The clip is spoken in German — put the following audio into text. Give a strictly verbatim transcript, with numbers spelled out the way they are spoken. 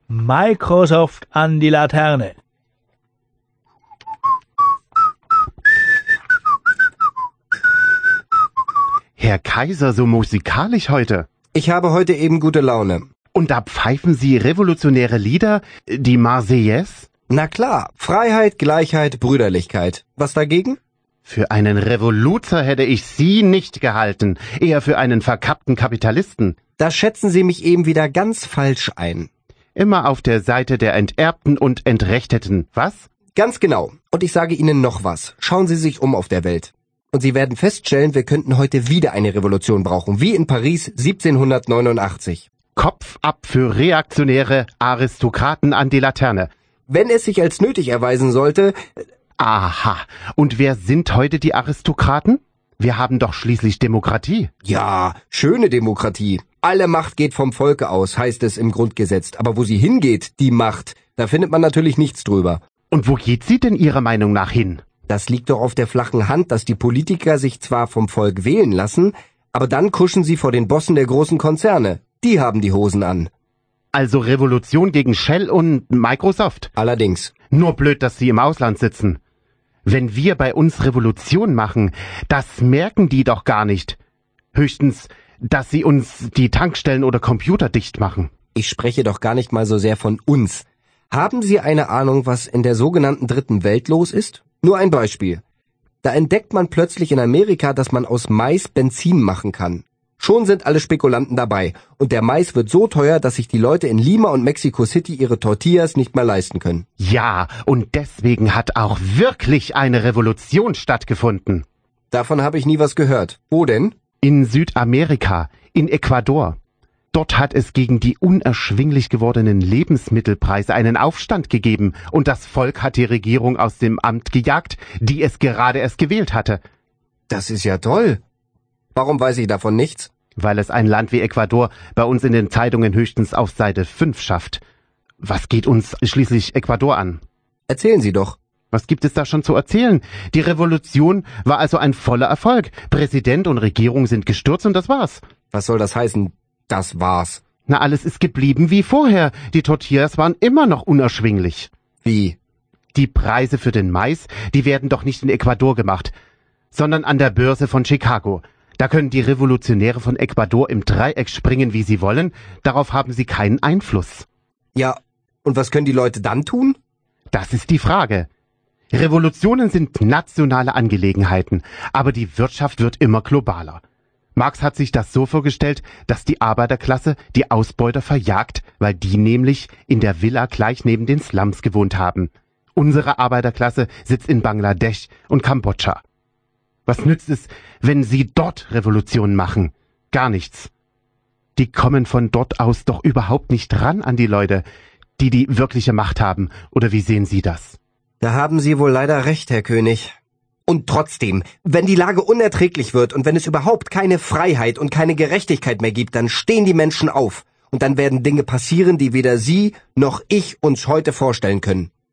Microsoft an die Laterne. Herr Kaiser, so musikalisch heute. Ich habe heute eben gute Laune. Und da pfeifen Sie revolutionäre Lieder, die Marseillaise? Na klar, Freiheit, Gleichheit, Brüderlichkeit. Was dagegen? Für einen Revoluzer hätte ich Sie nicht gehalten, eher für einen verkappten Kapitalisten. Da schätzen Sie mich eben wieder ganz falsch ein. Immer auf der Seite der Enterbten und Entrechteten, was? Ganz genau. Und ich sage Ihnen noch was. Schauen Sie sich um auf der Welt. Und Sie werden feststellen, wir könnten heute wieder eine Revolution brauchen, wie in Paris siebzehnhundertneunundachtzig. Kopf ab für reaktionäre Aristokraten an die Laterne. Wenn es sich als nötig erweisen sollte... Aha. Und wer sind heute die Aristokraten? Wir haben doch schließlich Demokratie. Ja, schöne Demokratie. Alle Macht geht vom Volke aus, heißt es im Grundgesetz. Aber wo sie hingeht, die Macht, da findet man natürlich nichts drüber. Und wo geht sie denn Ihrer Meinung nach hin? Das liegt doch auf der flachen Hand, dass die Politiker sich zwar vom Volk wählen lassen, aber dann kuschen sie vor den Bossen der großen Konzerne. Die haben die Hosen an. Also Revolution gegen Shell und Microsoft? Allerdings. Nur blöd, dass sie im Ausland sitzen. Wenn wir bei uns Revolution machen, das merken die doch gar nicht. Höchstens, dass sie uns die Tankstellen oder Computer dicht machen. Ich spreche doch gar nicht mal so sehr von uns. Haben Sie eine Ahnung, was in der sogenannten Dritten Welt los ist? Nur ein Beispiel. Da entdeckt man plötzlich in Amerika, dass man aus Mais Benzin machen kann. Schon sind alle Spekulanten dabei. Und der Mais wird so teuer, dass sich die Leute in Lima und Mexico City ihre Tortillas nicht mehr leisten können. Ja, und deswegen hat auch wirklich eine Revolution stattgefunden. Davon habe ich nie was gehört. Wo denn? In Südamerika, in Ecuador. Dort hat es gegen die unerschwinglich gewordenen Lebensmittelpreise einen Aufstand gegeben und das Volk hat die Regierung aus dem Amt gejagt, die es gerade erst gewählt hatte. Das ist ja toll. Warum weiß ich davon nichts? Weil es ein Land wie Ecuador bei uns in den Zeitungen höchstens auf Seite fünf schafft. Was geht uns schließlich Ecuador an? Erzählen Sie doch. Was gibt es da schon zu erzählen? Die Revolution war also ein voller Erfolg. Präsident und Regierung sind gestürzt und das war's. Was soll das heißen? Das war's. Na, alles ist geblieben wie vorher. Die Tortillas waren immer noch unerschwinglich. Wie? Die Preise für den Mais, die werden doch nicht in Ecuador gemacht, sondern an der Börse von Chicago. Da können die Revolutionäre von Ecuador im Dreieck springen, wie sie wollen. Darauf haben sie keinen Einfluss. Ja, und was können die Leute dann tun? Das ist die Frage. Revolutionen sind nationale Angelegenheiten, aber die Wirtschaft wird immer globaler. Marx hat sich das so vorgestellt, dass die Arbeiterklasse die Ausbeuter verjagt, weil die nämlich in der Villa gleich neben den Slums gewohnt haben. Unsere Arbeiterklasse sitzt in Bangladesch und Kambodscha. Was nützt es, wenn sie dort Revolutionen machen? Gar nichts. Die kommen von dort aus doch überhaupt nicht ran an die Leute, die die wirkliche Macht haben. Oder wie sehen Sie das? Da haben Sie wohl leider recht, Herr König. Und trotzdem, wenn die Lage unerträglich wird und wenn es überhaupt keine Freiheit und keine Gerechtigkeit mehr gibt, dann stehen die Menschen auf. Und dann werden Dinge passieren, die weder Sie noch ich uns heute vorstellen können.